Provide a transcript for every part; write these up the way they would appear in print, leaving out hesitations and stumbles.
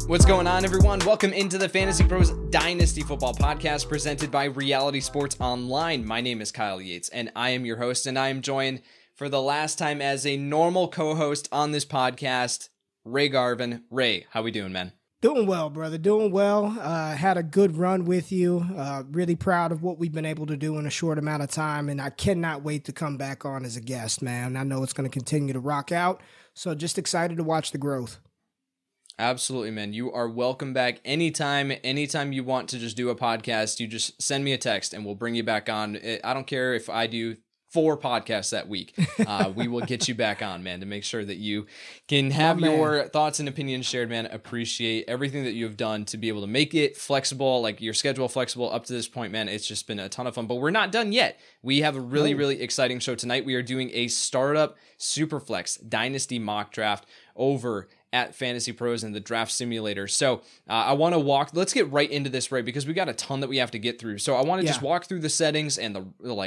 What's going on, everyone? Welcome into the Fantasy Pros Dynasty Football Podcast presented by Reality Sports Online. My name is Kyle Yates, and I am your host, and I am joined for the last time as a normal co-host on this podcast, Ray Garvin. Ray, how we doing, man? Doing well, brother. Doing well. Had a good run with you. Really proud of what we've been able to do in a short amount of time, and I cannot wait to come back on as a guest, man. I know it's going to continue to rock out, so just excited to watch the growth. Absolutely, man. You are welcome back anytime you want to just do a podcast. You just send me a text and we'll bring you back on. I don't care if I do 4 podcasts that week. We will get you back on, man, to make sure that you can have your thoughts and opinions shared, man. Appreciate everything that you've done to be able to make it flexible, like your schedule flexible up to this point, man. It's just been a ton of fun, but we're not done yet. We have a really exciting show tonight. We are doing a startup Superflex Dynasty mock draft over at Fantasy Pros and the Draft Simulator. So I want to let's get right into this, right? Because we got a ton that we have to get through. So I want to just walk through the settings and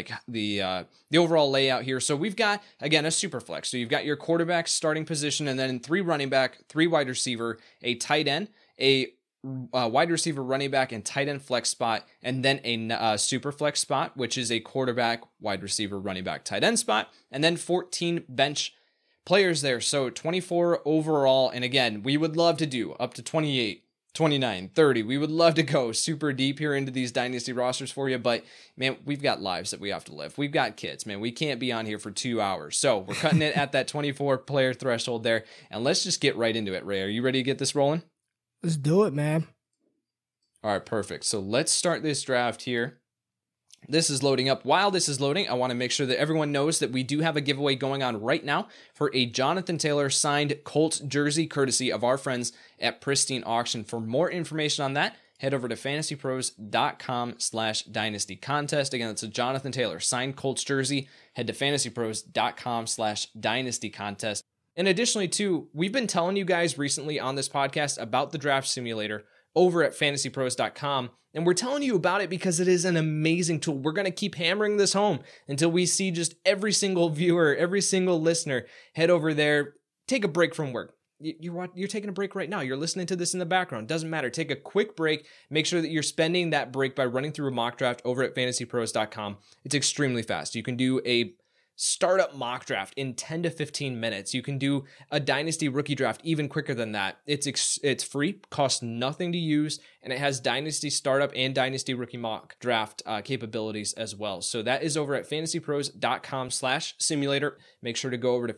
the overall layout here. So we've got, again, a Superflex. So you've got your quarterback starting position, and then 3 running back, 3 wide receiver, a tight end, a wide receiver, running back, and tight end flex spot, and then a super flex spot, which is a quarterback, wide receiver, running back, tight end spot, and then 14 bench players there. So 24 overall. And again, we would love to do up to 28, 29, 30. We would love to go super deep here into these dynasty rosters for you. But man, we've got lives that we have to live. We've got kids, man. We can't be on here for 2 hours. So we're cutting it at that 24 player threshold there. And let's just get right into it. Ray, are you ready to get this rolling? Let's do it, man. All right, perfect. So let's start this draft here. This is loading up. While this is loading, I want to make sure that everyone knows that we do have a giveaway going on right now for a Jonathan Taylor signed Colts jersey, courtesy of our friends at Pristine Auction. For more information on that, head over to fantasypros.com/dynasty contest. Again, it's a Jonathan Taylor signed Colts jersey. Head to fantasypros.com/dynasty contest. And additionally, too, we've been telling you guys recently on this podcast about the Draft Simulator over at fantasypros.com. And we're telling you about it because it is an amazing tool. We're going to keep hammering this home until we see just every single viewer, every single listener head over there, take a break from work. You're taking a break right now. You're listening to this in the background. Doesn't matter. Take a quick break. Make sure that you're spending that break by running through a mock draft over at fantasypros.com. It's extremely fast. You can do a startup mock draft in 10 to 15 minutes. You can do a dynasty rookie draft even quicker than that. It's free, costs nothing to use, and it has dynasty startup and dynasty rookie mock draft capabilities as well. So that is over at fantasypros.com/simulator. Make sure to go over to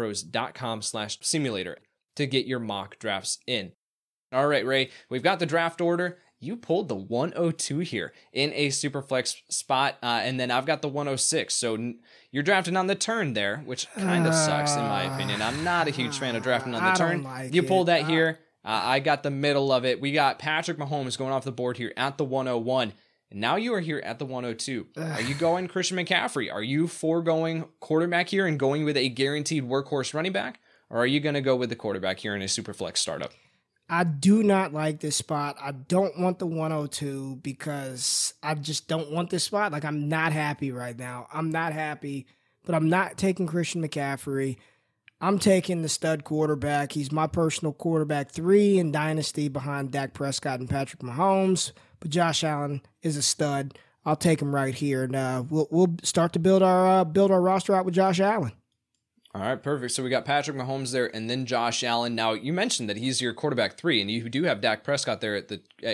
fantasypros.com/simulator to get your mock drafts in. All right, Ray, we've got the draft order. You pulled the 102 here in a Superflex spot, and then I've got the 106. So you're drafting on the turn there, which kind of sucks in my opinion. I'm not a huge fan of drafting on the turn. You pulled that here. I got the middle of it. We got Patrick Mahomes going off the board here at the 101. And now you are here at the 102. Are you going Christian McCaffrey? Are you foregoing quarterback here and going with a guaranteed workhorse running back? Or are you going to go with the quarterback here in a Superflex startup? I do not like this spot. I don't want the 102 because I just don't want this spot. Like, I'm not happy right now. I'm not happy, but I'm not taking Christian McCaffrey. I'm taking the stud quarterback. He's my personal quarterback 3 in Dynasty behind Dak Prescott and Patrick Mahomes. But Josh Allen is a stud. I'll take him right here, and we'll start to build our roster out with Josh Allen. All right, perfect. So we got Patrick Mahomes there, and then Josh Allen. Now you mentioned that he's your quarterback 3, and you do have Dak Prescott there at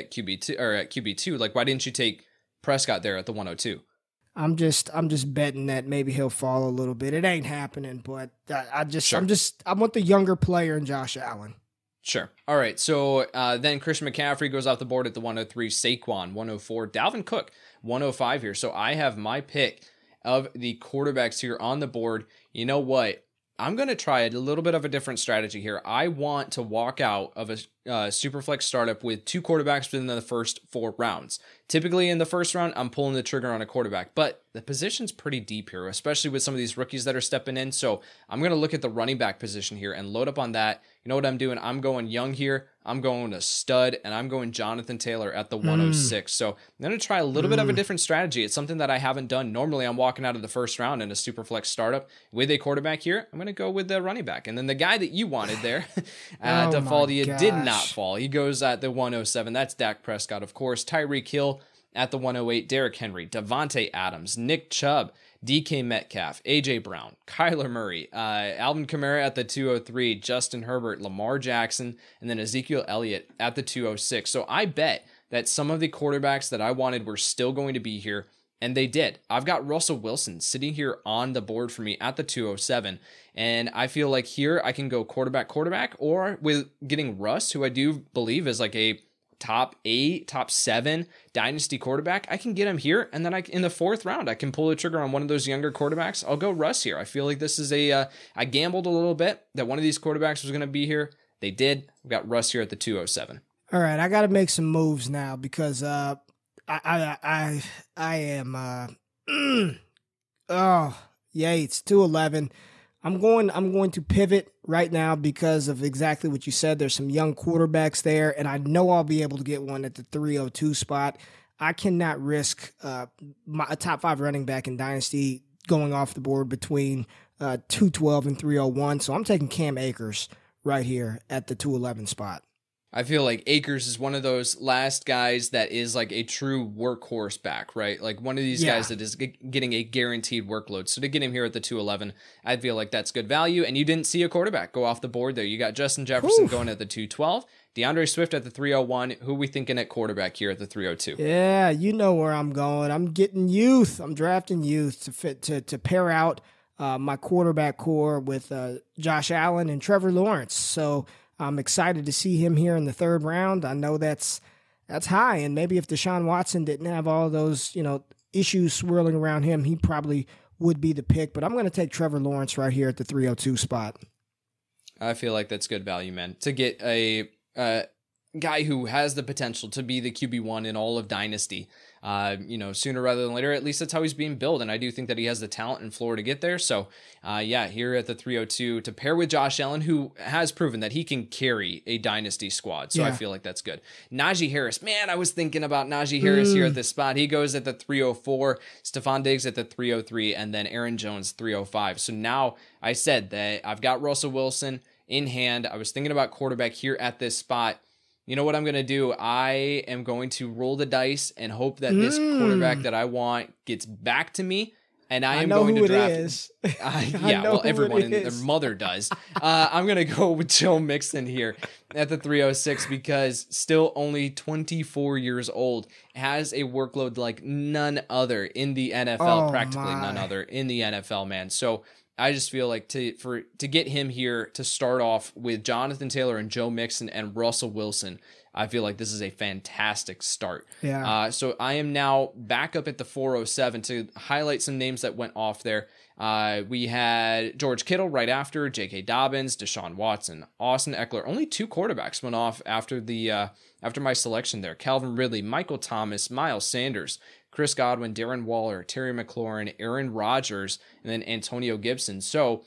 QB2 or at QB2. Like, why didn't you take Prescott there at the 102? I'm just betting that maybe he'll fall a little bit. It ain't happening, but I want the younger player in Josh Allen. Sure. All right. So then Christian McCaffrey goes off the board at the 103, Saquon 104, Dalvin Cook 105 here. So I have my pick of the quarterbacks here on the board. You know what? I'm going to try a little bit of a different strategy here. I want to walk out of a Superflex startup with 2 quarterbacks within the first 4 rounds. Typically in the first round, I'm pulling the trigger on a quarterback, but the position's pretty deep here, especially with some of these rookies that are stepping in. So I'm going to look at the running back position here and load up on that. You know what I'm doing? I'm going young here. I'm going to stud, and I'm going Jonathan Taylor at the 106. So I'm going to try a little bit of a different strategy. It's something that I haven't done. Normally, I'm walking out of the first round in a super flex startup with a quarterback here. I'm going to go with the running back. And then the guy that you wanted there to fall to you did not fall. He goes at the 107. That's Dak Prescott, of course. Tyreek Hill at the 108. Derrick Henry, Devontae Adams, Nick Chubb, DK Metcalf, AJ Brown, Kyler Murray, Alvin Kamara at the 203, Justin Herbert, Lamar Jackson, and then Ezekiel Elliott at the 206. So I bet that some of the quarterbacks that I wanted were still going to be here, and they did. I've got Russell Wilson sitting here on the board for me at the 207, and I feel like here I can go quarterback, or with getting Russ, who I do believe is like a top 8, top 7 dynasty quarterback. I can get him here, and then in the 4th round, I can pull the trigger on one of those younger quarterbacks. I'll go Russ here. I feel like this is I gambled a little bit that one of these quarterbacks was going to be here. They did. I've got Russ here at the 207. All right, I got to make some moves now because I am Yates 211. I'm going to pivot right now because of exactly what you said. There's some young quarterbacks there, and I know I'll be able to get one at the 302 spot. I cannot risk a top 5 running back in Dynasty going off the board between 212 and 301. So I'm taking Cam Akers right here at the 211 spot. I feel like Akers is one of those last guys that is like a true workhorse back, right? Like one of these guys that is getting a guaranteed workload. So to get him here at the 211, I feel like that's good value. And you didn't see a quarterback go off the board there. You got Justin Jefferson going at the 212, DeAndre Swift at the 301. Who are we thinking at quarterback here at the 302? Yeah, you know where I'm going. I'm getting youth. I'm drafting youth to pair out my quarterback core with Josh Allen and Trevor Lawrence. So I'm excited to see him here in the 3rd round. I know that's high, and maybe if Deshaun Watson didn't have all those, issues swirling around him, he probably would be the pick. But I'm going to take Trevor Lawrence right here at the 302 spot. I feel like that's good value, man. To get a guy who has the potential to be the QB1 in all of Dynasty, sooner rather than later. At least that's how he's being billed, and I do think that he has the talent and floor to get there. So, here at the 302 to pair with Josh Allen, who has proven that he can carry a Dynasty squad. So I feel like that's good. Najee Harris, man, I was thinking about Najee Harris here at this spot. He goes at the 304, Stephon Diggs at the 303, and then Aaron Jones 305. So now I said that I've got Russell Wilson in hand. I was thinking about quarterback here at this spot. You know what I'm going to do? I am going to roll the dice and hope that this quarterback that I want gets back to me, and I am going to draft. Everyone and their mother does. I'm going to go with Joe Mixon here at the 306 because still only 24 years old, has a workload like none other in the NFL, none other in the NFL, man. So I just feel like to get him here to start off with Jonathan Taylor and Joe Mixon and Russell Wilson, I feel like this is a fantastic start. Yeah. So I am now back up at the 407 to highlight some names that went off there. We had George Kittle right after, J.K. Dobbins, Deshaun Watson, Austin Eckler. Only 2 quarterbacks went off after my selection there. Calvin Ridley, Michael Thomas, Miles Sanders, Chris Godwin, Darren Waller, Terry McLaurin, Aaron Rodgers, and then Antonio Gibson. So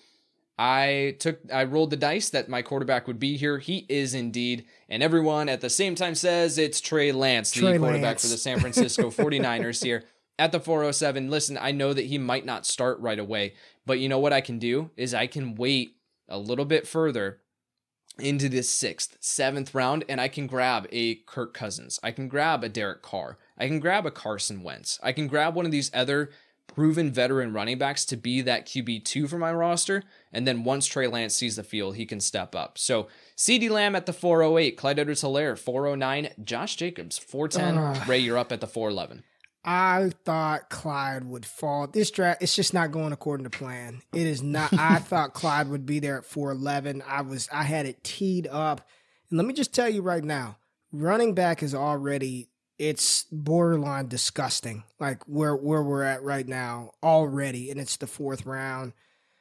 I rolled the dice that my quarterback would be here. He is indeed. And everyone at the same time says it's Trey Lance, the quarterback for the San Francisco 49ers here at the 407. Listen, I know that he might not start right away, but you know what I can do is I can wait a little bit further into this 6th, 7th round, and I can grab a Kirk Cousins. I can grab a Derek Carr. I can grab a Carson Wentz. I can grab one of these other proven veteran running backs to be that QB2 for my roster, and then once Trey Lance sees the field, he can step up. So CeeDee Lamb at the 408, Clyde Edwards-Helaire 409, Josh Jacobs 410. Ray, you're up at the 411. I thought Clyde would fall. This draft, it's just not going according to plan. It is not. I thought Clyde would be there at 411. I had it teed up. And let me just tell you right now, running back is already, it's borderline disgusting. Like where we're at right now already. And it's the 4th round.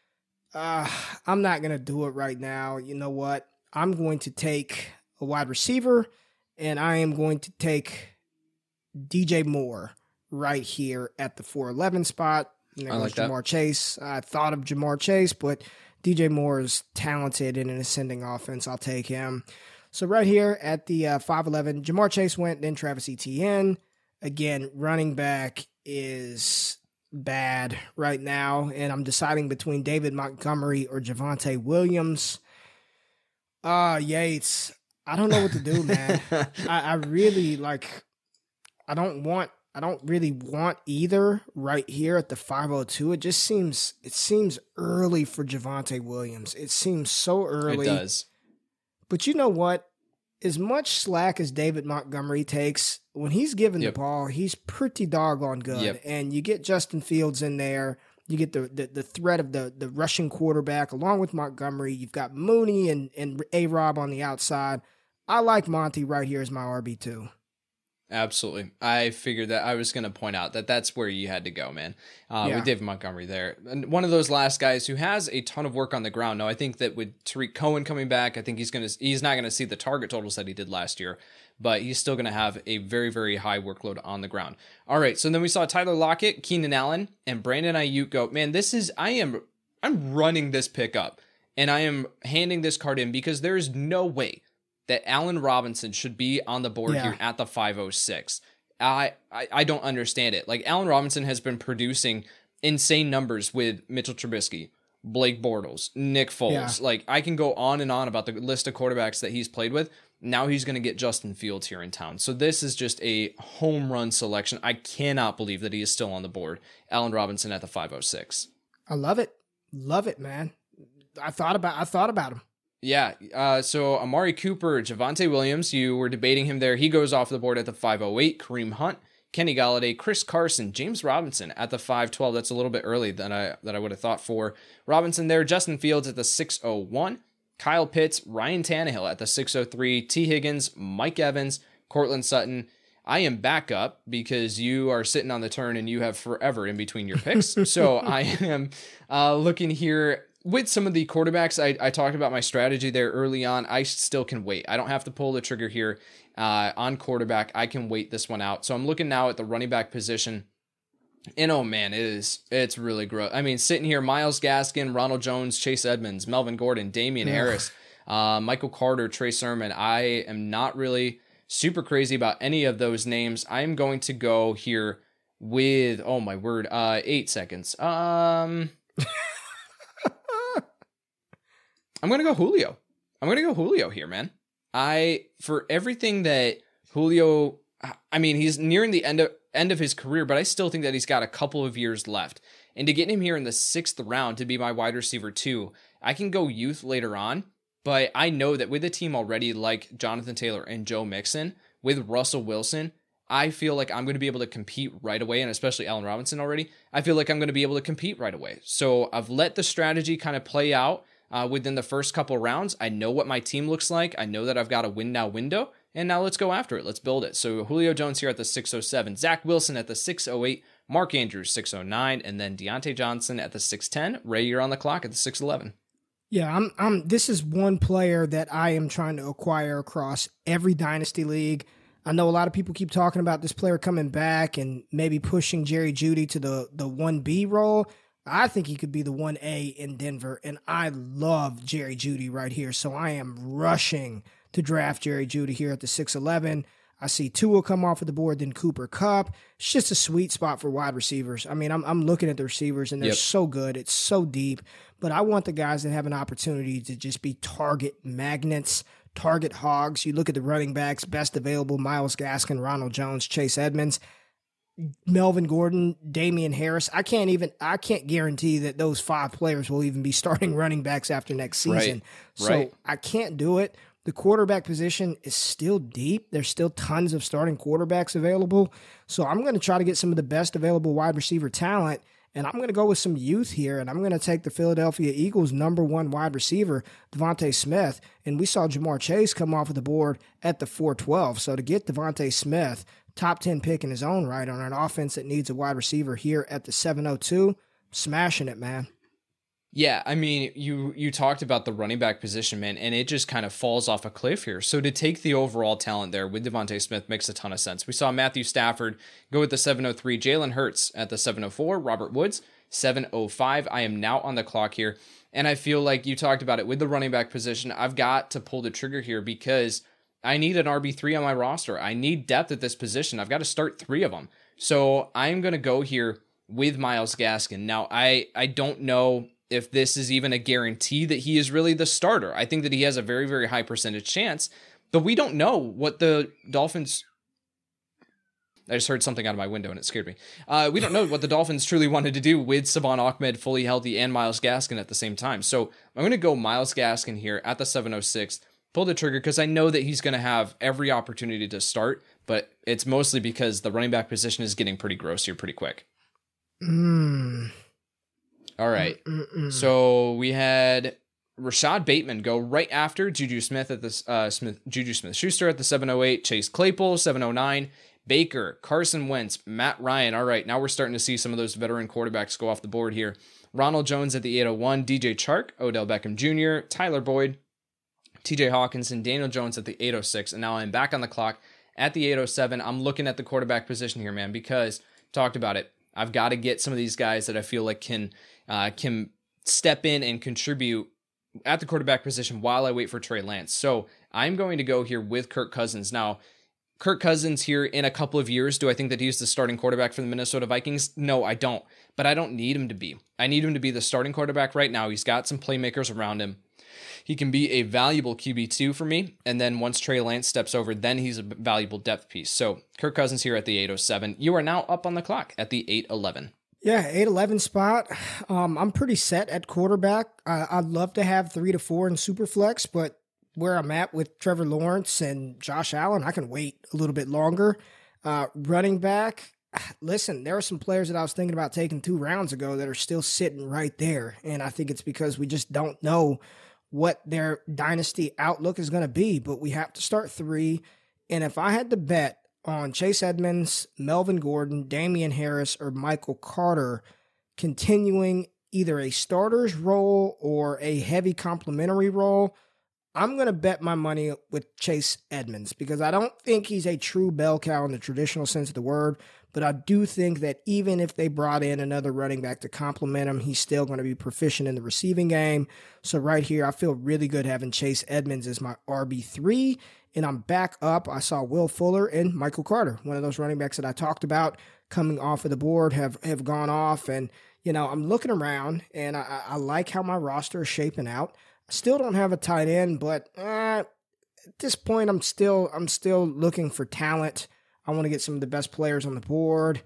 I'm not going to do it right now. You know what? I'm going to take a wide receiver, and I am going to take DJ Moore right here at the 411 spot. I like that. Jamar Chase. I thought of Jamar Chase, but DJ Moore is talented in an ascending offense. I'll take him. So right here at the 5'11", Jamar Chase went, then Travis Etienne. Again, running back is bad right now, and I'm deciding between David Montgomery or Javonte Williams. Yates, I don't know what to do, man. I really I don't really want either right here at the 502. It seems early for Javonte Williams. It seems so early. It does. But you know what? As much slack as David Montgomery takes, when he's given the ball, he's pretty doggone good. Yep. And you get Justin Fields in there. You get the threat of the rushing quarterback along with Montgomery. You've got Mooney and A-Rob on the outside. I like Monty right here as my RB2. Absolutely. I figured that I was going to point out that that's where you had to go, man, with David Montgomery there. And one of those last guys who has a ton of work on the ground. Now, I think that with Tariq Cohen coming back, I think he's not going to see the target totals that he did last year, but he's still going to have a very, very high workload on the ground. All right, so then we saw Tyler Lockett, Keenan Allen, and Brandon Ayuk go, man, I'm running this pick up, and I am handing this card in because there is no way that Allen Robinson should be on the board here at the 506. I don't understand it. Like, Allen Robinson has been producing insane numbers with Mitchell Trubisky, Blake Bortles, Nick Foles. Yeah. Like, I can go on and on about the list of quarterbacks that he's played with. Now he's going to get Justin Fields here in town. So this is just a home run selection. I cannot believe that he is still on the board. Allen Robinson at the 506. I love it. Love it, man. I thought about him. Yeah, so Amari Cooper, Javonte Williams, you were debating him there. He goes off the board at the 508. Kareem Hunt, Kenny Galladay, Chris Carson, James Robinson at the 512. That's a little bit early than I would have thought for Robinson there. Justin Fields at the 601. Kyle Pitts, Ryan Tannehill at the 603. T. Higgins, Mike Evans, Cortland Sutton. I am back up because you are sitting on the turn and you have forever in between your picks. So I am looking here. With some of the quarterbacks, I talked about my strategy there early on. I still can wait. I don't have to pull the trigger here on quarterback. I can wait this one out. So I'm looking now at the running back position. And oh man, it's really gross. I mean, sitting here, Myles Gaskin, Ronald Jones, Chase Edmonds, Melvin Gordon, Damian Harris, Michael Carter, Trey Sermon. I am not really super crazy about any of those names. I am going to go here with, oh my word, 8 seconds. I'm going to go Julio. I'm going to go Julio here, man. For everything that Julio, I mean, he's nearing the end of his career, but I still think that he's got a couple of years left. And to get him here in the 6th round to be my wide receiver 2, I can go youth later on, but I know that with a team already like Jonathan Taylor and Joe Mixon, with Russell Wilson, I feel like I'm going to be able to compete right away, and especially Allen Robinson already, I feel like I'm going to be able to compete right away. So I've let the strategy kind of play out. Within the first couple rounds, I know what my team looks like. I know that I've got a win now window, and now let's go after it. Let's build it. So Julio Jones here at the 607, Zach Wilson at the 608, Mark Andrews 609, and then Deontay Johnson at the 610. Ray, you're on the clock at the 611. Yeah, this is one player that I am trying to acquire across every dynasty league. I know a lot of people keep talking about this player coming back and maybe pushing Jerry Jeudy to the 1B role. I think he could be the 1A in Denver, and I love Jerry Jeudy right here. So I am rushing to draft Jerry Jeudy here at the 611. I see Tua come off of the board, then Cooper Kupp. It's just a sweet spot for wide receivers. I mean, I'm looking at the receivers, and they're so good. It's so deep. But I want the guys that have an opportunity to just be target magnets, target hogs. You look at the running backs, best available, Myles Gaskin, Ronald Jones, Chase Edmonds, Melvin Gordon, Damian Harris. I can't guarantee that those 5 players will even be starting running backs after next season. So I can't do it. The quarterback position is still deep. There's still tons of starting quarterbacks available. So I'm going to try to get some of the best available wide receiver talent, and I'm going to go with some youth here, and I'm going to take the Philadelphia Eagles' #1 wide receiver, Devontae Smith. And we saw Jamar Chase come off of the board at the 412. So to get Devontae Smith, top 10 pick in his own right on an offense that needs a wide receiver here at the 702, smashing it, man. Yeah, I mean, you talked about the running back position, man, and it just kind of falls off a cliff here. So to take the overall talent there with Devontae Smith makes a ton of sense. We saw Matthew Stafford go with the 703, Jalen Hurts at the 704, Robert Woods 705. I am now on the clock here, and I feel like you talked about it with the running back position. I've got to pull the trigger here because I need an RB3 on my roster. I need depth at this position. I've got to start 3 of them. So I'm going to go here with Myles Gaskin. Now, I don't know if this is even a guarantee that he is really the starter. I think that he has a very, very high percentage chance, but we don't know what the Dolphins... I just heard something out of my window and it scared me. We don't know what the Dolphins truly wanted to do with Savon Ahmed fully healthy and Myles Gaskin at the same time. So I'm going to go Myles Gaskin here at the 706, pull the trigger because I know that he's going to have every opportunity to start, but it's mostly because the running back position is getting pretty gross here pretty quick. All right. So we had Rashad Bateman go right after Juju Smith at the Juju Smith-Schuster at the 708, Chase Claypool 709, Baker, Carson Wentz, Matt Ryan. All right, now we're starting to see some of those veteran quarterbacks go off the board here. Ronald Jones at the 801, DJ Chark, Odell Beckham Jr., Tyler Boyd, TJ Hawkinson, Daniel Jones at the 806, and now I'm back on the clock at the 807. I'm looking at the quarterback position here, man, because talked about it. I've got to get some of these guys that I feel like can step in and contribute at the quarterback position while I wait for Trey Lance. So I'm going to go here with Kirk Cousins. Now, Kirk Cousins here in a couple of years, do I think that he's the starting quarterback for the Minnesota Vikings? No, I don't. But I don't need him to be. I need him to be the starting quarterback right now. He's got some playmakers around him. He can be a valuable QB2 for me. And then once Trey Lance steps over, then he's a valuable depth piece. So Kirk Cousins here at the 807. You are now up on the clock at the 811. Yeah, 811 spot. I'm pretty set at quarterback. I'd love to have 3 to 4 in Superflex, but where I'm at with Trevor Lawrence and Josh Allen, I can wait a little bit longer. Running back, listen, there are some players that I was thinking about taking 2 rounds ago that are still sitting right there, and I think it's because we just don't know what their dynasty outlook is going to be, but we have to start 3, and if I had to bet on Chase Edmonds, Melvin Gordon, Damian Harris, or Michael Carter continuing either a starter's role or a heavy complementary role, I'm going to bet my money with Chase Edmonds because I don't think he's a true bell cow in the traditional sense of the word, but I do think that even if they brought in another running back to complement him, he's still going to be proficient in the receiving game. So right here, I feel really good having Chase Edmonds as my RB3, and I'm back up. I saw Will Fuller and Michael Carter, one of those running backs that I talked about coming off of the board, have gone off. And, you know, I'm looking around, and I like how my roster is shaping out. I still don't have a tight end, but at this point, I'm still looking for talent. I want to get some of the best players on the board.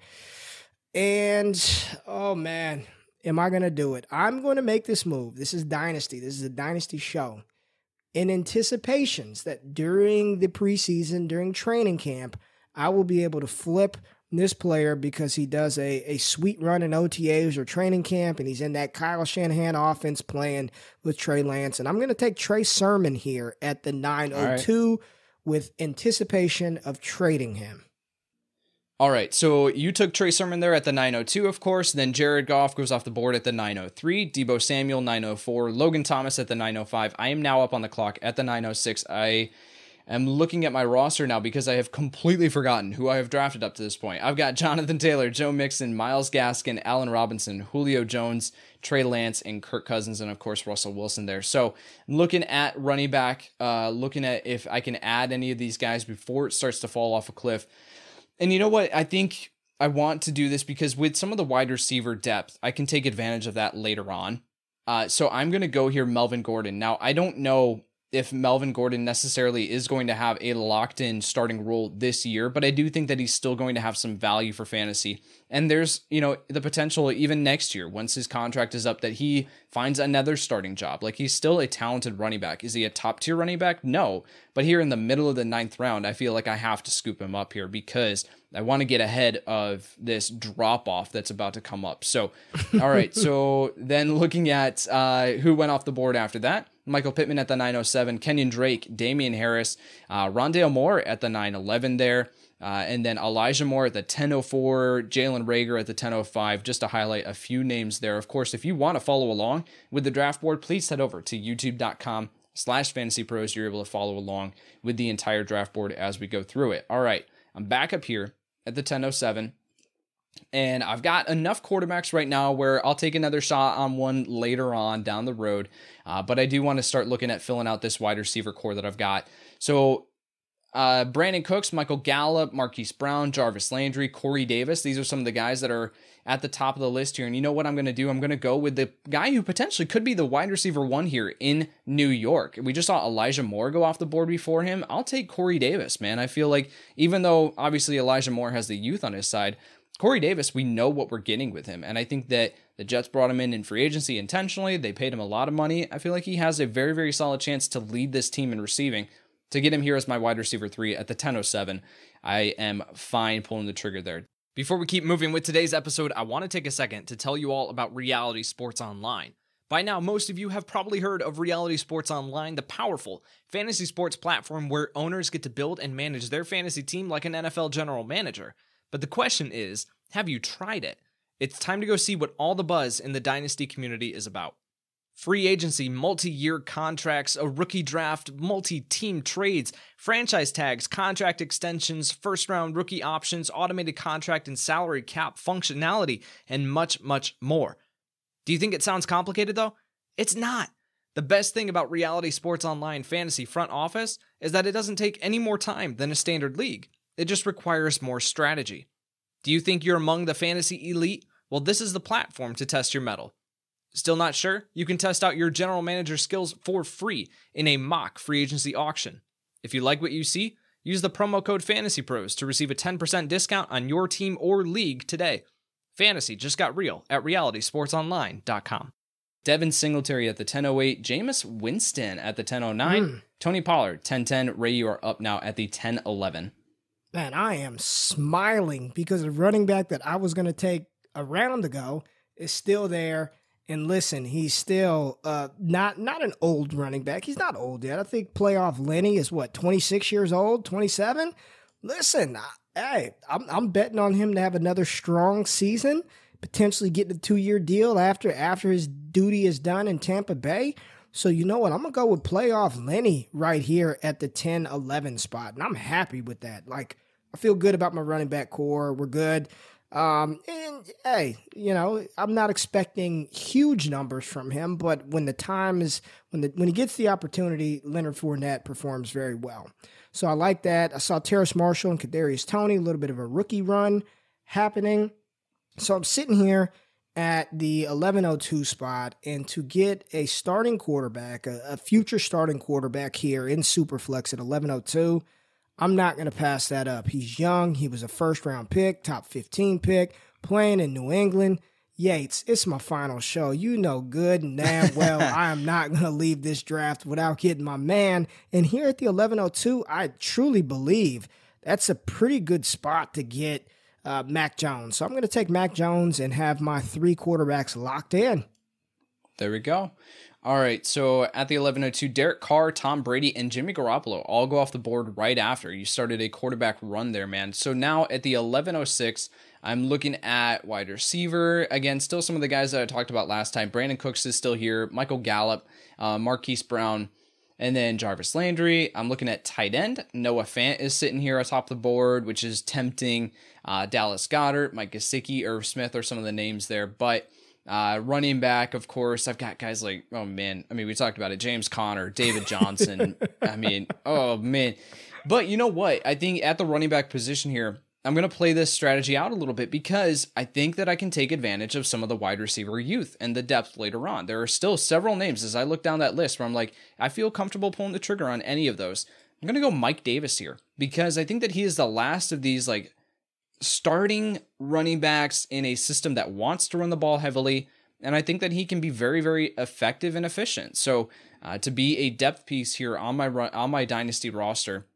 And, oh, man, am I going to do it? I'm going to make this move. This is Dynasty. This is a Dynasty show. In anticipations that during the preseason, during training camp, I will be able to flip this player because he does a sweet run in OTAs or training camp, and he's in that Kyle Shanahan offense playing with Trey Lance. And I'm going to take Trey Sermon here at the 902 with anticipation of trading him. All right, so you took Trey Sermon there at the 902, of course. Then Jared Goff goes off the board at the 903. Deebo Samuel, 904. Logan Thomas at the 905. I am now up on the clock at the 906. I am looking at my roster now because I have completely forgotten who I have drafted up to this point. I've got Jonathan Taylor, Joe Mixon, Myles Gaskin, Allen Robinson, Julio Jones, Trey Lance, and Kirk Cousins, and of course Russell Wilson there. So I'm looking at running back, looking at if I can add any of these guys before it starts to fall off a cliff. And you know what? I think I want to do this because with some of the wide receiver depth, I can take advantage of that later on. So I'm going to go here Melvin Gordon. Now, I don't know if Melvin Gordon necessarily is going to have a locked-in starting role this year, but I do think that he's still going to have some value for fantasy. And there's, you know, the potential even next year, once his contract is up, that he finds another starting job. Like, he's still a talented running back. Is he a top-tier running back? No. But here in the middle of the 9th round, I feel like I have to scoop him up here because I want to get ahead of this drop-off that's about to come up. So, all right. So then looking at who went off the board after that, Michael Pittman at the 907, Kenyon Drake, Damian Harris, Rondale Moore at the 911 there, And then Elijah Moore at the 10:04, Jalen Reagor at the 10:05, just to highlight a few names there. Of course, if you want to follow along with the draft board, please head over to youtube.com/fantasypros. You're able to follow along with the entire draft board as we go through it. All right, I'm back up here at the 10:07. And I've got enough quarterbacks right now where I'll take another shot on one later on down the road. But I do want to start looking at filling out this wide receiver core that I've got. So Brandon Cooks, Michael Gallup, Marquise Brown, Jarvis Landry, Corey Davis. These are some of the guys that are at the top of the list here. And you know what I'm going to do? I'm going to go with the guy who potentially could be the wide receiver one here in New York. We just saw Elijah Moore go off the board before him. I'll take Corey Davis, man. I feel like even though obviously Elijah Moore has the youth on his side, Corey Davis, we know what we're getting with him. And I think that the Jets brought him in free agency intentionally. They paid him a lot of money. I feel like he has a very, very solid chance to lead this team in receiving. To get him here as my wide receiver 3 at the 10:07, I am fine pulling the trigger there. Before we keep moving with today's episode, I want to take a second to tell you all about Reality Sports Online. By now, most of you have probably heard of Reality Sports Online, the powerful fantasy sports platform where owners get to build and manage their fantasy team like an NFL general manager. But the question is, have you tried it? It's time to go see what all the buzz in the Dynasty community is about. Free agency, multi-year contracts, a rookie draft, multi-team trades, franchise tags, contract extensions, first-round rookie options, automated contract and salary cap functionality, and much, much more. Do you think it sounds complicated, though? It's not. The best thing about Reality Sports Online Fantasy Front Office is that it doesn't take any more time than a standard league. It just requires more strategy. Do you think you're among the fantasy elite? Well, this is the platform to test your mettle. Still not sure? You can test out your general manager skills for free in a mock free agency auction. If you like what you see, use the promo code FANTASYPROS to receive a 10% discount on your team or league today. Fantasy just got real at realitysportsonline.com. Devin Singletary at the 10:08, Jameis Winston at the 10:09, Tony Pollard 10:10. Ray, you are up now at the 10:11. Man, I am smiling because the running back that I was going to take a round ago is still there. And listen, he's still not an old running back. He's not old yet. I think playoff Lenny is 26 years old, 27. Listen, I'm betting on him to have another strong season, potentially get the 2-year deal after his duty is done in Tampa Bay. So you know what? I'm going to go with playoff Lenny right here at the 10-11 spot. And I'm happy with that. Like, I feel good about my running back core. We're good. And hey, I'm not expecting huge numbers from him, but when the time is, when he gets the opportunity, Leonard Fournette performs very well. So I like that. I saw Terrace Marshall and Kadarius Toney, a little bit of a rookie run happening. So I'm sitting here at the 11:02 spot, and to get a starting quarterback, a future starting quarterback here in Superflex at 11:02, I'm not going to pass that up. He's young. He was a first-round pick, top 15 pick, playing in New England. Yates, it's my final show. You know good and damn well I am not going to leave this draft without getting my man. And here at the 11:02, I truly believe that's a pretty good spot to get Mac Jones. So I'm going to take Mac Jones and have my 3 quarterbacks locked in. There we go. All right, so at the 11:02, Derek Carr, Tom Brady, and Jimmy Garoppolo all go off the board right after. You started a quarterback run there, man. So now at the 11:06, I'm looking at wide receiver. Again, still some of the guys that I talked about last time. Brandon Cooks is still here. Michael Gallup, Marquise Brown, and then Jarvis Landry. I'm looking at tight end. Noah Fant is sitting here atop the board, which is tempting. Dallas Goedert, Mike Gesicki, Irv Smith are some of the names there, but running back, of course, I've got guys like, oh man, I mean, we talked about it, James Conner, David Johnson. I mean, oh man. But you know what? I think at the running back position here, I'm going to play this strategy out a little bit because I think that I can take advantage of some of the wide receiver youth and the depth later on. There are still several names as I look down that list where I'm like, I feel comfortable pulling the trigger on any of those. I'm going to go Mike Davis here because I think that he is the last of these like starting running backs in a system that wants to run the ball heavily. And I think that he can be very, very effective and efficient. So to be a depth piece here on my dynasty roster,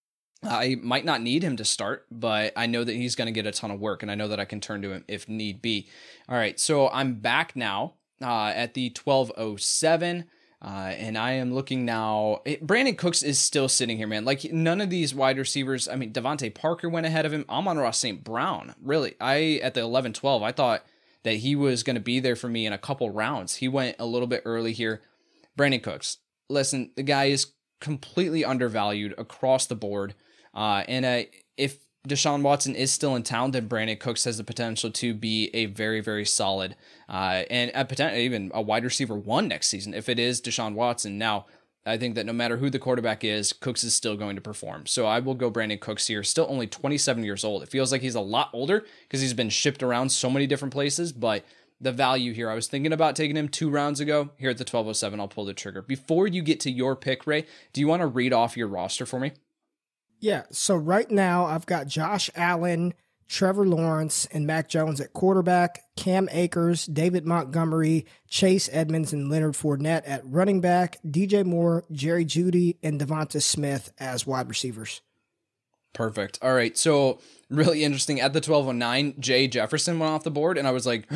I might not need him to start, but I know that he's going to get a ton of work, and I know that I can turn to him if need be. All right, so I'm back now at the 12:07. And I am looking now. Brandon Cooks is still sitting here, man. Like, none of these wide receivers. I mean, Devontae Parker went ahead of him. Amon-Ra St. Brown. Really, at the 11-12, I thought that he was going to be there for me in a couple rounds. He went a little bit early here. Brandon Cooks. Listen, the guy is completely undervalued across the board. And if Deshaun Watson is still in town, then Brandon Cooks has the potential to be a very, very solid and potentially even a wide receiver 1 next season if it is Deshaun Watson. Now, I think that no matter who the quarterback is, Cooks is still going to perform. So I will go Brandon Cooks here, still only 27 years old. It feels like he's a lot older because he's been shipped around so many different places, but the value here, I was thinking about taking him 2 rounds ago. Here at the 12:07, I'll pull the trigger. Before you get to your pick, Ray, do you want to read off your roster for me? Yeah, so right now I've got Josh Allen, Trevor Lawrence, and Mac Jones at quarterback, Cam Akers, David Montgomery, Chase Edmonds, and Leonard Fournette at running back, DJ Moore, Jerry Jeudy, and Devonta Smith as wide receivers. Perfect. All right, so really interesting. At the 12:09, Jay Jefferson went off the board, and I was like,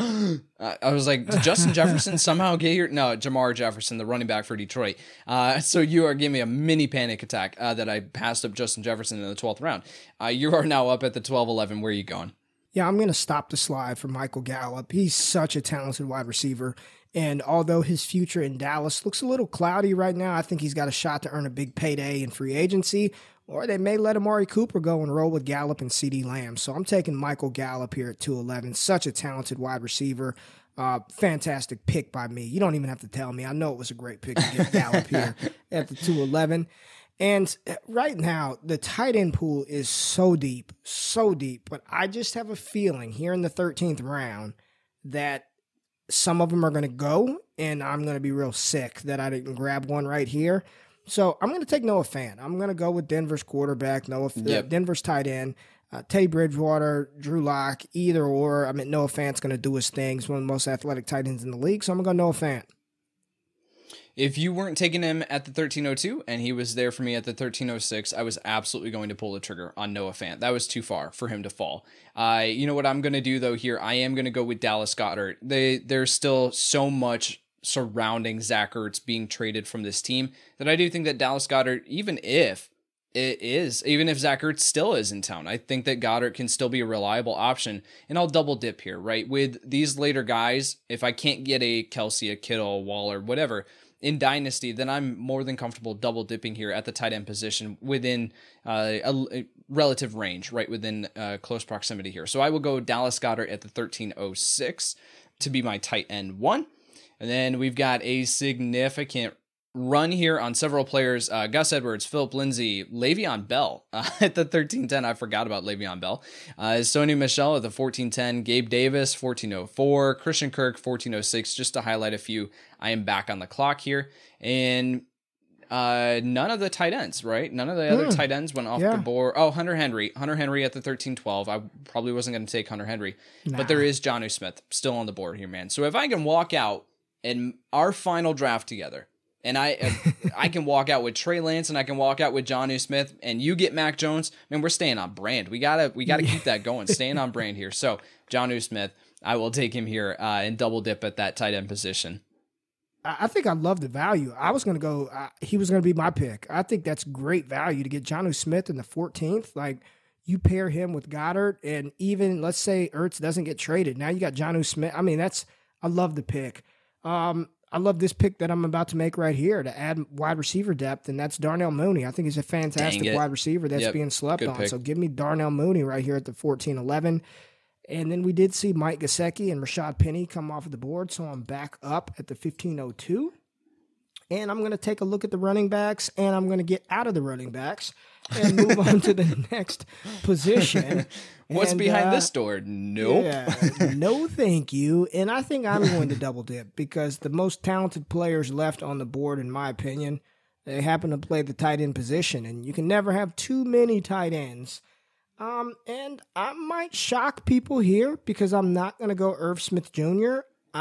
did Justin Jefferson somehow get here? No, Jamar Jefferson, the running back for Detroit. So you are giving me a mini panic attack that I passed up Justin Jefferson in the 12th round. You are now up at the 12:11. Where are you going? Yeah, I'm going to stop the slide for Michael Gallup. He's such a talented wide receiver. And although his future in Dallas looks a little cloudy right now, I think he's got a shot to earn a big payday in free agency. Or they may let Amari Cooper go and roll with Gallup and CeeDee Lamb. So I'm taking Michael Gallup here at 211. Such a talented wide receiver. Fantastic pick by me. You don't even have to tell me. I know it was a great pick to get Gallup here at the 211. And right now, the tight end pool is so deep. But I just have a feeling here in the 13th round that some of them are going to go, and I'm going to be real sick that I didn't grab one right here. So I'm going to take Noah Fant. I'm going to go with Denver's quarterback, Denver's tight end, Teddy Bridgewater, Drew Lock, either or. I mean, Noah Fant's going to do his thing. He's one of the most athletic tight ends in the league, so I'm going to go Noah Fant. If you weren't taking him at the 13:02 and he was there for me at the 13:06, I was absolutely going to pull the trigger on Noah Fant. That was too far for him to fall. You know what I'm going to do, though, here? I am going to go with Dallas Goedert. There's still so much surrounding Zach Ertz being traded from this team that I do think that Dallas Goedert, even if Zach Ertz still is in town, I think that Goddard can still be a reliable option. And I'll double dip here, right? With these later guys, if I can't get a Kelsey, a Kittle, Waller, whatever, in Dynasty, then I'm more than comfortable double dipping here at the tight end position within a relative range, right within close proximity here. So I will go Dallas Goedert at the 13:06 to be my tight end 1. And then we've got a significant run here on several players. Gus Edwards, Philip Lindsay, Le'Veon Bell at the 13:10. I forgot about Le'Veon Bell. Sony Michel at the 14:10. Gabe Davis, 14:04. Christian Kirk, 14:06. Just to highlight a few, I am back on the clock here. And none of the tight ends, right? None of the other tight ends went off the board. Oh, Hunter Henry at the 13:12. I probably wasn't going to take Hunter Henry, but there is Jonnu Smith still on the board here, man. So if I can walk out in our final draft together, and I can walk out with Trey Lance, and I can walk out with Jonnu Smith, and you get Mac Jones, man, we're staying on brand. We gotta keep that going, staying on brand here. So Jonnu Smith, I will take him here and double dip at that tight end position. I think I love the value. I was going to go, he was going to be my pick. I think that's great value to get Jonnu Smith in the 14th. Like, you pair him with Goddard, and even, let's say, Ertz doesn't get traded. Now you got Jonnu Smith. I mean, I love the pick. I love this pick that I'm about to make right here to add wide receiver depth, and that's Darnell Mooney. I think he's a fantastic wide receiver that's being slept on. Pick. So give me Darnell Mooney right here at the 14:11. And then we did see Mike Gesicki and Rashad Penny come off of the board, so I'm back up at the 15:02. And I'm going to take a look at the running backs, and I'm going to get out of the running backs and move on to the next position. What's behind this door? Nope. Yeah, no, thank you. And I think I'm going to double dip because the most talented players left on the board, in my opinion, they happen to play the tight end position, and you can never have too many tight ends. And I might shock people here because I'm not going to go Irv Smith Jr.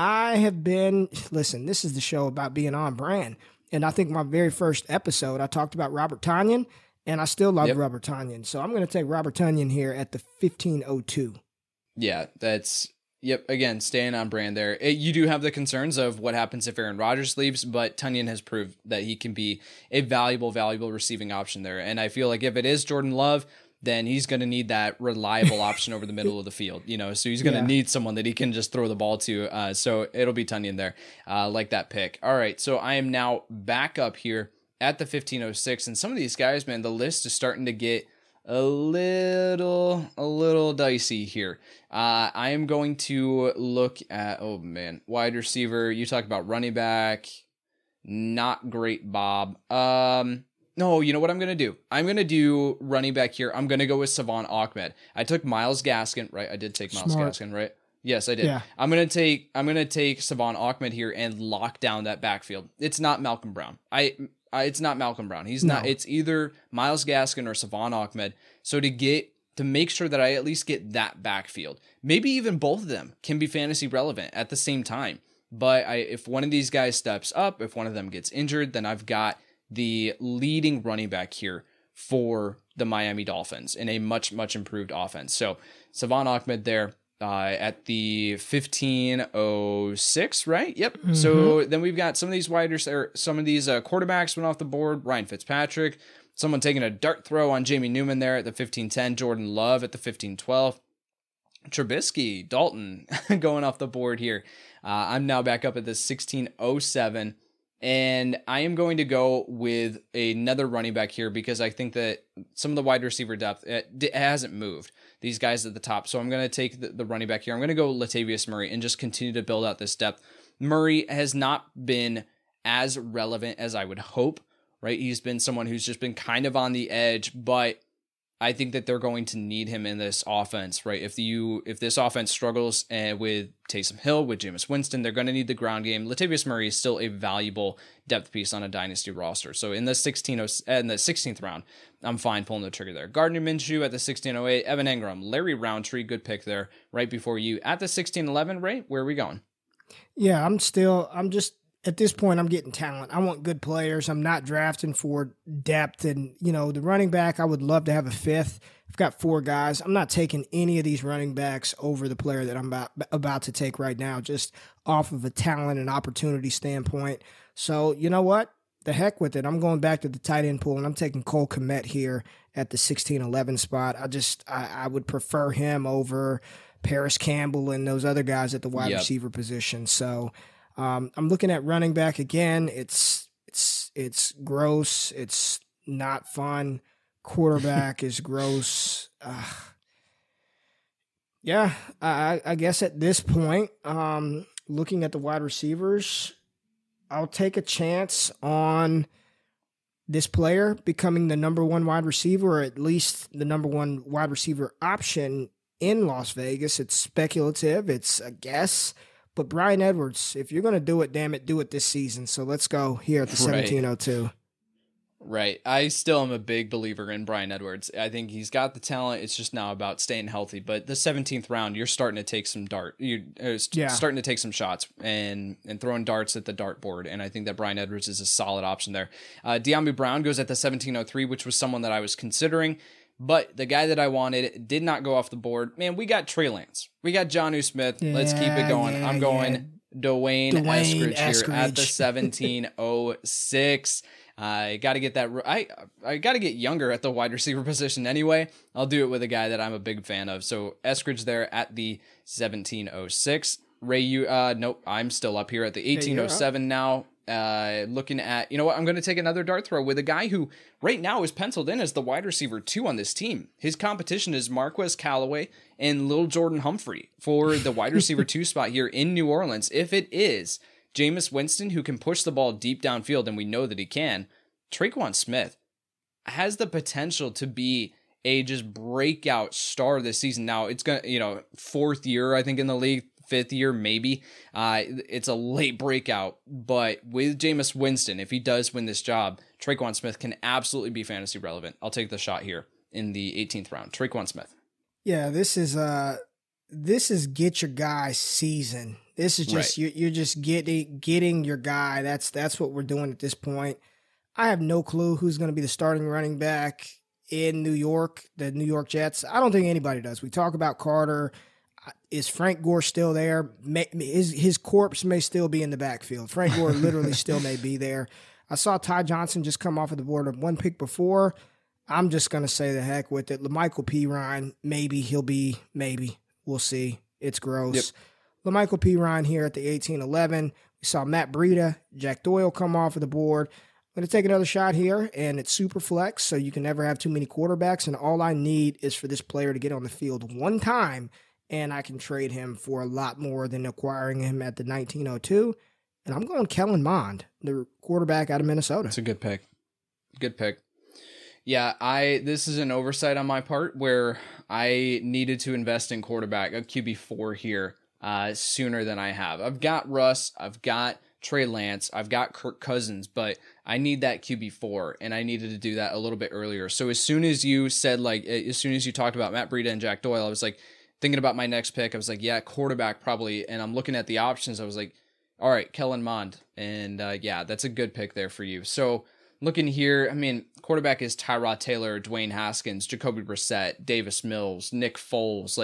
Listen, this is the show about being on brand. And I think my very first episode, I talked about Robert Tonyan, and I still love Robert Tonyan. So I'm going to take Robert Tonyan here at the 15:02. Yeah, Yep. Again, staying on brand there. You do have the concerns of what happens if Aaron Rodgers leaves, but Tonyan has proved that he can be a valuable receiving option there. And I feel like if it is Jordan Love, then he's going to need that reliable option over the middle of the field, so he's going to need someone that he can just throw the ball to. So it'll be Tonyan there, like that pick. All right. So I am now back up here at the 1506, and some of these guys, man, the list is starting to get a little dicey here. I am going to look at, wide receiver. You talk about running back. Not great, Bob. No, you know what I'm going to do? I'm going to do running back here. I'm going to go with Salvon Ahmed. I took Myles Gaskin, right? I did take Myles Gaskin, right? Yes, I did. Yeah. I'm going to take Salvon Ahmed here and lock down that backfield. It's not Malcolm Brown. It's not Malcolm Brown. He's not. It's either Myles Gaskin or Salvon Ahmed. So to make sure that I at least get that backfield, maybe even both of them can be fantasy relevant at the same time. But if one of these guys steps up, if one of them gets injured, then I've got the leading running back here for the Miami Dolphins in a much, much improved offense. So Salvon Ahmed there at the 1506, right? Yep. Mm-hmm. So then we've got some of these quarterbacks went off the board. Ryan Fitzpatrick, someone taking a dart throw on Jamie Newman there at the 1510. Jordan Love at the 1512. Trubisky, Dalton going off the board here. I'm now back up at the 1607. And I am going to go with another running back here because I think that some of the wide receiver depth, it hasn't moved. These guys at the top. So I'm going to take the running back here. I'm going to go Latavius Murray and just continue to build out this depth. Murray has not been as relevant as I would hope, right? He's been someone who's just been kind of on the edge, but I think that they're going to need him in this offense, right? If this offense struggles with Taysom Hill, with Jameis Winston, they're going to need the ground game. Latavius Murray is still a valuable depth piece on a dynasty roster. So in the 16th round, I'm fine pulling the trigger there. Gardner Minshew at the 1608, Evan Engram, Larry Roundtree, good pick there right before you. At the 1611, Ray, where are we going? Yeah, at this point, I'm getting talent. I want good players. I'm not drafting for depth. And, the running back, I would love to have a fifth. I've got 4 guys. I'm not taking any of these running backs over the player that I'm about to take right now, just off of a talent and opportunity standpoint. So, you know what? The heck with it. I'm going back to the tight end pool, and I'm taking Cole Kmet here at the 1611 spot. I would prefer him over Paris Campbell and those other guys at the wide receiver position. So, I'm looking at running back again. It's gross. It's not fun. Quarterback is gross. I guess at this point, looking at the wide receivers, I'll take a chance on this player becoming the number 1 wide receiver, or at least the number 1 wide receiver option in Las Vegas. It's speculative. It's a guess. But Bryan Edwards, if you're going to do it, damn it, do it this season. So let's go here at the 1702. Right. I still am a big believer in Bryan Edwards. I think he's got the talent. It's just now about staying healthy. But the 17th round, you're starting to take some starting to take some shots and throwing darts at the dartboard. And I think that Bryan Edwards is a solid option there. De'Ami Brown goes at the 1703, which was someone that I was considering. But the guy that I wanted did not go off the board. Man, we got Trey Lance. We got Jonnu Smith. Let's keep it going. I'm going Dwayne Eskridge here at the 1706. I got to get that. I got to get younger at the wide receiver position anyway. I'll do it with a guy that I'm a big fan of. So Eskridge there at the 1706. Ray, nope, I'm still up here at the 1807 now. Looking at, you know what, I'm going to take another dart throw with a guy who right now is penciled in as the wide receiver 2 on this team. His competition is Marquez Callaway and Lil Jordan Humphrey for the wide receiver 2 spot here in New Orleans. If it is Jameis Winston, who can push the ball deep downfield, and we know that he can, Tre'Quan Smith has the potential to be a just breakout star this season. Now it's going to, 4th year, I think, in the league, 5th year, maybe. It's a late breakout, but with Jameis Winston, if he does win this job, Tre'Quan Smith can absolutely be fantasy relevant. I'll take the shot here in the 18th round. Tre'Quan Smith. Yeah, this is get your guy season. This is just right. You're just getting your guy. That's what we're doing at this point. I have no clue who's going to be the starting running back in New York, the New York Jets. I don't think anybody does. We talk about Carter. Is Frank Gore still there? His corpse may still be in the backfield. Frank Gore literally still may be there. I saw Ty Johnson just come off of the board of one pick before. I'm just going to say the heck with it. LaMichael Pirine, maybe. We'll see. It's gross. Yep. LaMichael Pirine here at the 18-11. We saw Matt Breida, Jack Doyle come off of the board. I'm going to take another shot here, and it's super flex, so you can never have too many quarterbacks, and all I need is for this player to get on the field one time, and I can trade him for a lot more than acquiring him at the 1902. And I'm going Kellen Mond, the quarterback out of Minnesota. It's a good pick. Good pick. Yeah, this is an oversight on my part where I needed to invest in quarterback, a QB4 here, sooner than I have. I've got Russ, I've got Trey Lance, I've got Kirk Cousins, but I need that QB4, and I needed to do that a little bit earlier. So as soon as you said, as soon as you talked about Matt Breida and Jack Doyle, I was thinking about my next pick. I was yeah, quarterback probably, and I'm looking at the options. I was all right, Kellen Mond, and that's a good pick there for you. So looking here, quarterback is Tyrod Taylor, Dwayne Haskins, Jacoby Brissett, Davis Mills, Nick Foles.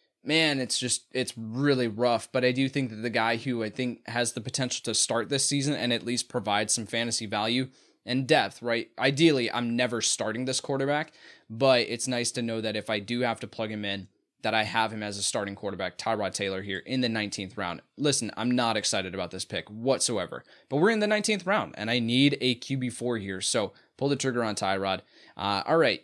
It's really rough, but I do think that the guy who I think has the potential to start this season and at least provide some fantasy value and depth, right? Ideally, I'm never starting this quarterback, but it's nice to know that if I do have to plug him in, that I have him as a starting quarterback, Tyrod Taylor here in the 19th round. Listen, I'm not excited about this pick whatsoever, but we're in the 19th round and I need a QB4 here. So pull the trigger on Tyrod. All right.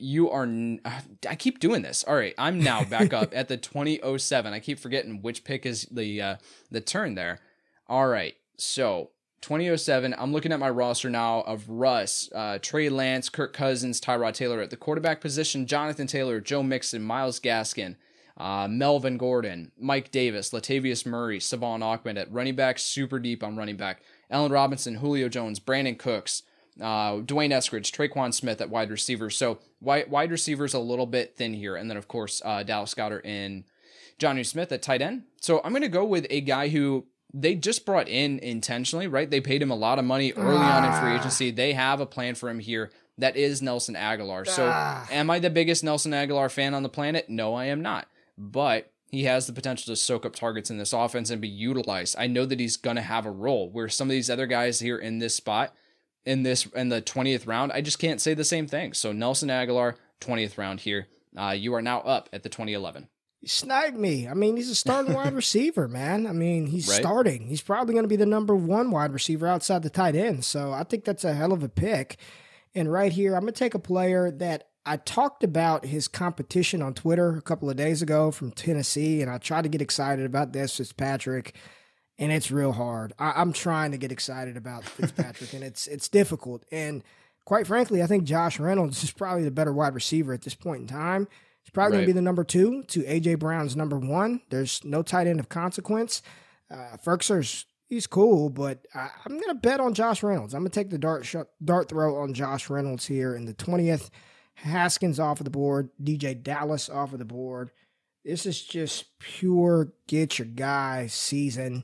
I keep doing this. All right. I'm now back up at the 2007. I keep forgetting which pick is the turn there. All right. So 2007, I'm looking at my roster now of Russ, Trey Lance, Kirk Cousins, Tyrod Taylor at the quarterback position, Jonathan Taylor, Joe Mixon, Myles Gaskin, Melvin Gordon, Mike Davis, Latavius Murray, Savon Ahmed at running back, super deep on running back, Allen Robinson, Julio Jones, Brandon Cooks, Dwayne Eskridge, Traquan Smith at wide receiver. So wide receivers a little bit thin here. And then, of course, Dallas Goedert and Jonnu Smith at tight end. So I'm going to go with a guy who they just brought in intentionally, right? They paid him a lot of money early on in free agency. They have a plan for him here. That is Nelson Aguilar. So am I the biggest Nelson Aguilar fan on the planet? No, I am not. But he has the potential to soak up targets in this offense and be utilized. I know that he's going to have a role where some of these other guys here in this spot, in the 20th round, I just can't say the same thing. So Nelson Aguilar, 20th round here. You are now up at the 2011. You sniped me. He's a starting wide receiver, man. He's right? Starting. He's probably going to be the number one wide receiver outside the tight end. So I think that's a hell of a pick. And right here, I'm going to take a player that I talked about his competition on Twitter a couple of days ago from Tennessee, and I tried to get excited about this Fitzpatrick, and it's real hard. I'm trying to get excited about Fitzpatrick, and it's difficult. And quite frankly, I think Josh Reynolds is probably the better wide receiver at this point in time. He's probably going to be the number 2 to A.J. Brown's number 1. There's no tight end of consequence. Ferkser's he's cool, but I'm going to bet on Josh Reynolds. I'm going to take the dart throw on Josh Reynolds here in the 20th. Haskins off of the board. DJ Dallas off of the board. This is just pure get your guy season.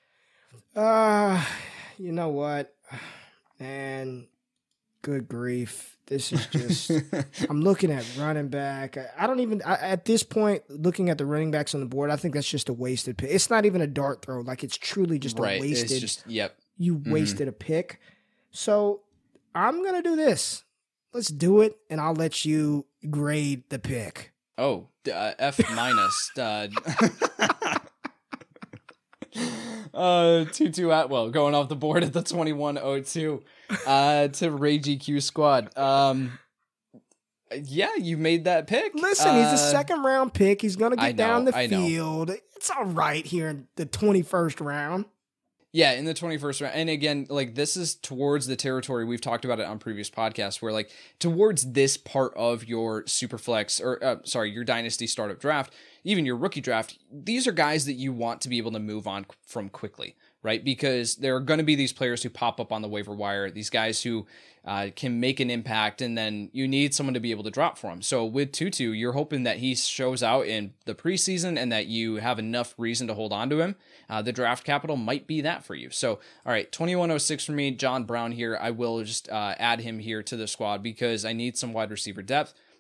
You know what? Man, good grief. This is just, I'm looking at running back. At this point, looking at the running backs on the board, I think that's just a wasted pick. It's not even a dart throw. It's truly just a wasted. It's just, yep. You wasted a pick. So I'm going to do this. Let's do it, and I'll let you grade the pick. Oh, F minus. Tutu Atwell going off the board at the 2102 to Ray GQ squad. Yeah, you made that pick. Listen, he's a second round pick. He's going to get down the field. It's all right here in the 21st round. Yeah, in the 21st round. And again, this is towards the territory. We've talked about it on previous podcasts where towards this part of your Superflex or your Dynasty startup draft, even your rookie draft, these are guys that you want to be able to move on from quickly, right? Because there are going to be these players who pop up on the waiver wire, these guys who can make an impact, and then you need someone to be able to drop for him. So with Tutu, you're hoping that he shows out in the preseason and that you have enough reason to hold on to him. The draft capital might be that for you. So, all right, 2106 for me, John Brown here. I will just add him here to the squad because I need some wide receiver depth.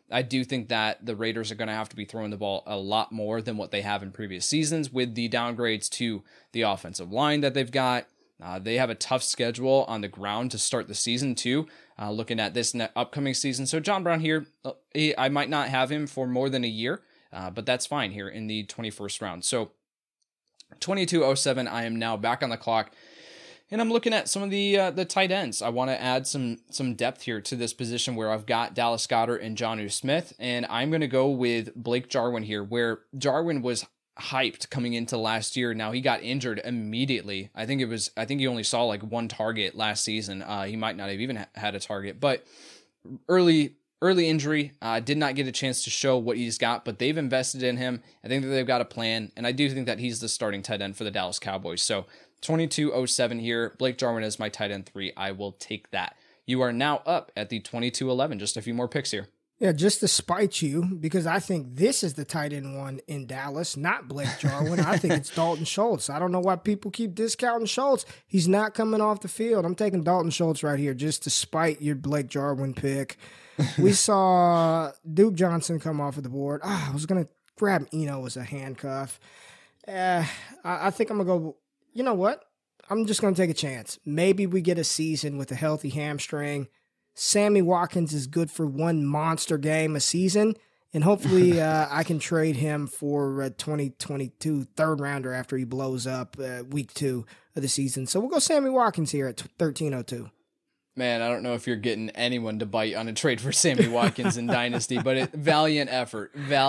I do think that the Raiders are going to have to be throwing the ball a lot more than what they have in previous seasons with the downgrades to the offensive line that they've got. They have a tough schedule on the ground to start the season too, looking at this upcoming season. So John Brown here, I might not have him for more than a year, but that's fine here in the 21st round. So 2207, I am now back on the clock. And I'm looking at some of the tight ends. I want to add some depth here to this position where I've got Dallas Goedert and Jonnu Smith. And I'm going to go with Blake Jarwin here, where Jarwin was hyped coming into last year. Now he got injured immediately. I think he only saw like one target last season. He might not have even had a target, but early injury, did not get a chance to show what he's got, but they've invested in him. I think that they've got a plan, and I do think that he's the starting tight end for the Dallas Cowboys. So 2207 here, Blake Jarwin is my tight end 3. I will take that. You are now up at the 2211. Just a few more picks here. Yeah, just to spite you, because I think this is the tight end 1 in Dallas, not Blake Jarwin. I think it's Dalton Schultz. I don't know why people keep discounting Schultz. He's not coming off the field. I'm taking Dalton Schultz right here just to spite your Blake Jarwin pick. We saw Duke Johnson come off of the board. I was going to grab Eno as a handcuff. I think I'm going to go, you know what? I'm just going to take a chance. Maybe we get a season with a healthy hamstring. Sammy Watkins is good for one monster game a season, and hopefully I can trade him for a 2022 third rounder after he blows up week 2 of the season. So we'll go Sammy Watkins here at 1302. Man, I don't know if you're getting anyone to bite on a trade for Sammy Watkins in Dynasty, but valiant effort.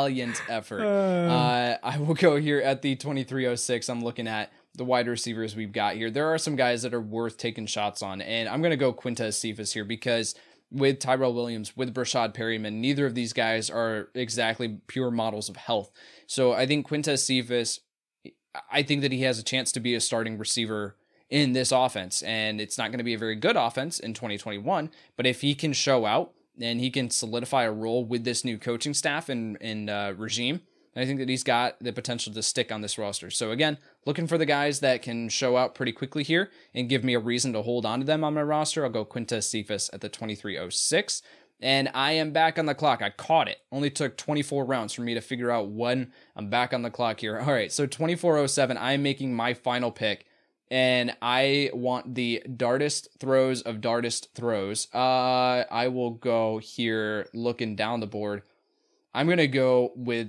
I will go here at the 2306. I'm looking at the wide receivers we've got here. There are some guys that are worth taking shots on, and I'm going to go Quintez Cephas here because with Tyrell Williams, with Brashad Perryman, neither of these guys are exactly pure models of health. So I think Quintez Cephas, I think that he has a chance to be a starting receiver in this offense, and it's not going to be a very good offense in 2021, but if he can show out and he can solidify a role with this new coaching staff and regime, I think that he's got the potential to stick on this roster. So again, looking for the guys that can show out pretty quickly here and give me a reason to hold on to them on my roster. I'll go Quintez Cephas at the 2306. And I am back on the clock. I caught it. Only took 24 rounds for me to figure out when I'm back on the clock here. All right, so 2407, I am making my final pick. And I want the dartest throws of dartest throws. I will go here looking down the board. I'm going to go with...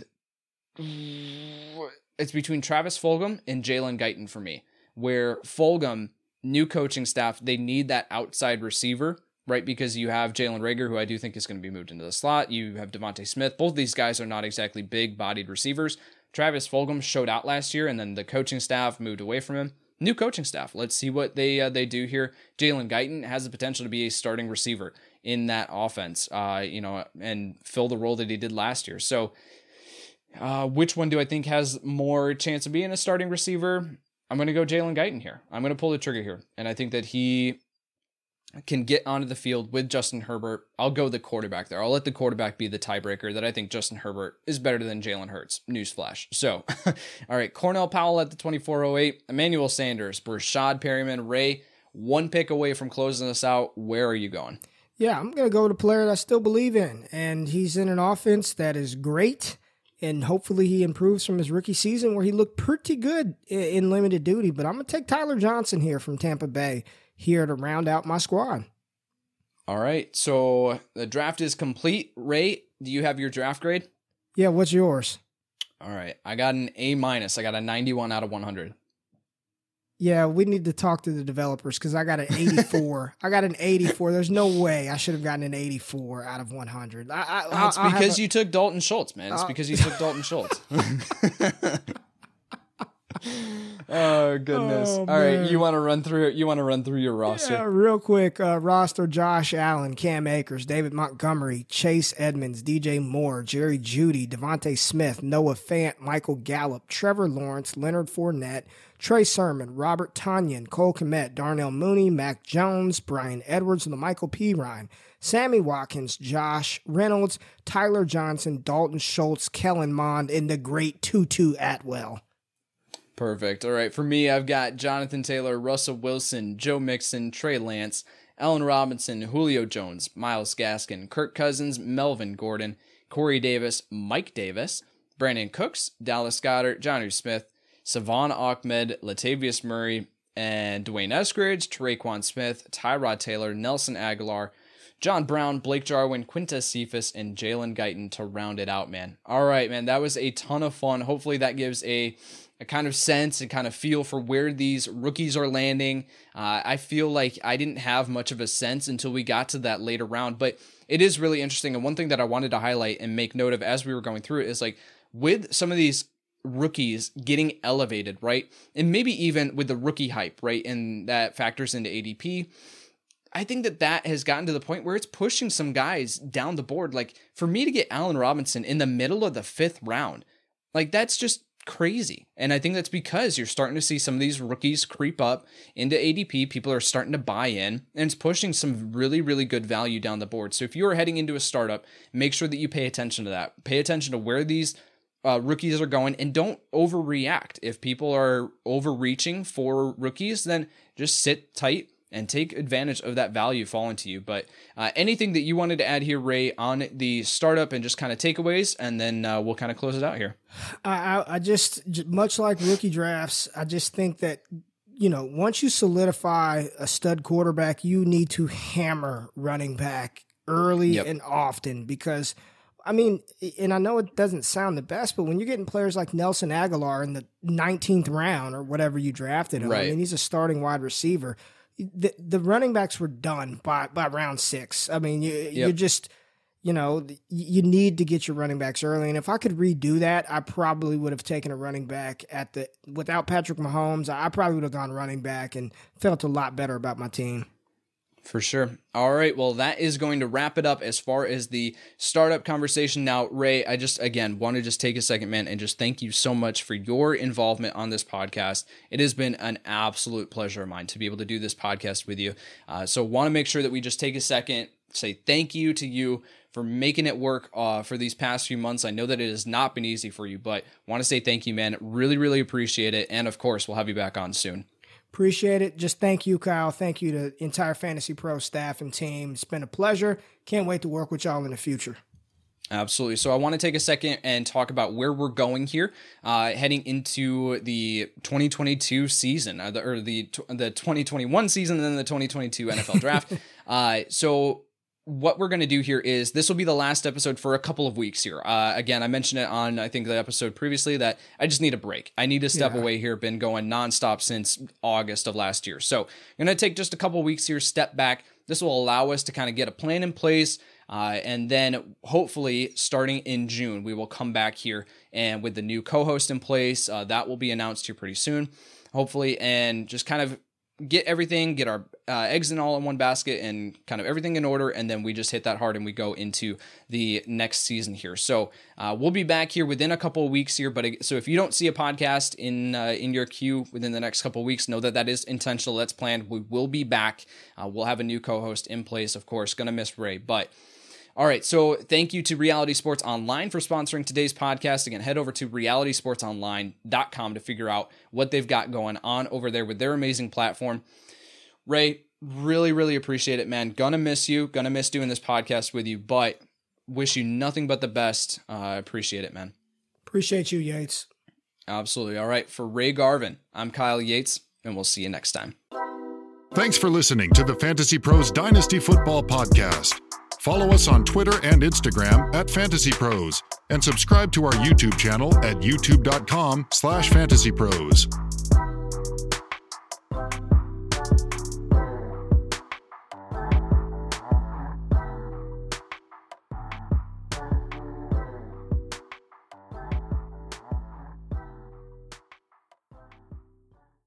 It's between Travis Fulgham and Jalen Guyton for me, where Fulgham, new coaching staff, they need that outside receiver, right? Because you have Jalen Reagor, who I do think is going to be moved into the slot. You have Devontae Smith. Both of these guys are not exactly big-bodied receivers. Travis Fulgham showed out last year, and then the coaching staff moved away from him. New coaching staff. Let's see what they do here. Jalen Guyton has the potential to be a starting receiver in that offense, and fill the role that he did last year. So, which one do I think has more chance of being a starting receiver? I'm going to go Jalen Guyton here. I'm going to pull the trigger here, and I think that he can get onto the field with Justin Herbert. I'll go the quarterback there. I'll let the quarterback be the tiebreaker, that I think Justin Herbert is better than Jalen Hurts. Newsflash. So, all right, Cornell Powell at the 2408, Emmanuel Sanders, Brashad Perryman, Ray, one pick away from closing us out. Where are you going? Yeah, I'm going to go with a player that I still believe in, and he's in an offense that is great, and hopefully he improves from his rookie season where he looked pretty good in limited duty, but I'm going to take Tyler Johnson here from Tampa Bay here to round out my squad. All right, so the draft is complete. Ray, do you have your draft grade? Yeah, what's yours? All right, I got an A-. I got a 91 out of 100. Yeah, we need to talk to the developers because I got an 84. I got an 84. There's no way I should have gotten an 84 out of 100. It's because you took Dalton Schultz, man. It's because you took Dalton Schultz. Oh goodness! Oh, all right, you want to run through your roster? Yeah, real quick. Roster: Josh Allen, Cam Akers, David Montgomery, Chase Edmonds, DJ Moore, Jerry Jeudy, Devontae Smith, Noah Fant, Michael Gallup, Trevor Lawrence, Leonard Fournette, Trey Sermon, Robert Tonyan, Cole Kmet, Darnell Mooney, Mac Jones, Brian Edwards, and Michael Pirine, Sammy Watkins, Josh Reynolds, Tyler Johnson, Dalton Schultz, Kellen Mond, and the great Tutu Atwell. Perfect. All right. For me, I've got Jonathan Taylor, Russell Wilson, Joe Mixon, Trey Lance, Allen Robinson, Julio Jones, Myles Gaskin, Kirk Cousins, Melvin Gordon, Corey Davis, Mike Davis, Brandon Cooks, Dallas Goddard, Jonnu Smith, Savon Ahmed, Latavius Murray, and Dwayne Eskridge, Traquan Smith, Tyrod Taylor, Nelson Aguilar, John Brown, Blake Jarwin, Quintez Cephas, and Jalen Guyton to round it out, man. All right, man, that was a ton of fun. Hopefully that gives a kind of sense and kind of feel for where these rookies are landing. I feel like I didn't have much of a sense until we got to that later round, but it is really interesting. And one thing that I wanted to highlight and make note of as we were going through it is like with some of these rookies getting elevated, right? And maybe even with the rookie hype, right? And that factors into ADP. I think that has gotten to the point where it's pushing some guys down the board. Like for me to get Allen Robinson in the middle of the 5th round, like that's just crazy. And I think that's because you're starting to see some of these rookies creep up into ADP. People are starting to buy in, and it's pushing some really, really good value down the board. So if you are heading into a startup, make sure that you pay attention to that. Pay attention to where these rookies are going, and don't overreact. If people are overreaching for rookies, then just sit tight and take advantage of that value falling to you. But anything that you wanted to add here, Ray, on the startup and just kind of takeaways, and then we'll kind of close it out here. I just, much like rookie drafts, I just think that, once you solidify a stud quarterback, you need to hammer running back early and often, because and I know it doesn't sound the best, but when you're getting players like Nelson Aguilar in the 19th round or whatever you drafted him, right. He's a starting wide receiver. The running backs were done by round 6. You just, you need to get your running backs early. And if I could redo that, I probably would have taken a running back without Patrick Mahomes. I probably would have gone running back and felt a lot better about my team. For sure. All right. Well, that is going to wrap it up as far as the startup conversation. Now, Ray, I just, again, want to just take a second, man, and just thank you so much for your involvement on this podcast. It has been an absolute pleasure of mine to be able to do this podcast with you. So want to make sure that we just take a second, say thank you to you for making it work for these past few months. I know that it has not been easy for you, but want to say thank you, man. Really, really appreciate it. And of course, we'll have you back on soon. Appreciate it. Just thank you, Kyle. Thank you to the entire Fantasy Pro staff and team. It's been a pleasure. Can't wait to work with y'all in the future. Absolutely. So I want to take a second and talk about where we're going here, heading into the 2022 season, the 2021 season, and then the 2022 NFL draft. So what we're going to do here is this will be the last episode for a couple of weeks here. Again, I mentioned it on, I think, the episode previously that I just need a break. I need to step away here. Been going nonstop since August of last year. So I'm going to take just a couple of weeks here, step back. This will allow us to kind of get a plan in place. And then hopefully starting in June, we will come back here and with the new co-host in place, that will be announced here pretty soon, hopefully, and just kind of get our eggs in all in one basket and kind of everything in order. And then we just hit that hard and we go into the next season here. So we'll be back here within a couple of weeks here. But so if you don't see a podcast in your queue within the next couple of weeks, know that is intentional. That's planned. We will be back. We'll have a new co-host in place, of course. Gonna miss Ray, but all right, so thank you to Reality Sports Online for sponsoring today's podcast. Again, head over to realitysportsonline.com to figure out what they've got going on over there with their amazing platform. Ray, really, really appreciate it, man. Gonna miss you. Gonna miss doing this podcast with you, but wish you nothing but the best. Appreciate it, man. Appreciate you, Yates. Absolutely. All right, for Ray Garvin, I'm Kyle Yates, and we'll see you next time. Thanks for listening to the Fantasy Pros Dynasty Football Podcast. Follow us on Twitter and Instagram at Fantasy Pros, and subscribe to our YouTube channel at youtube.com/fantasypros.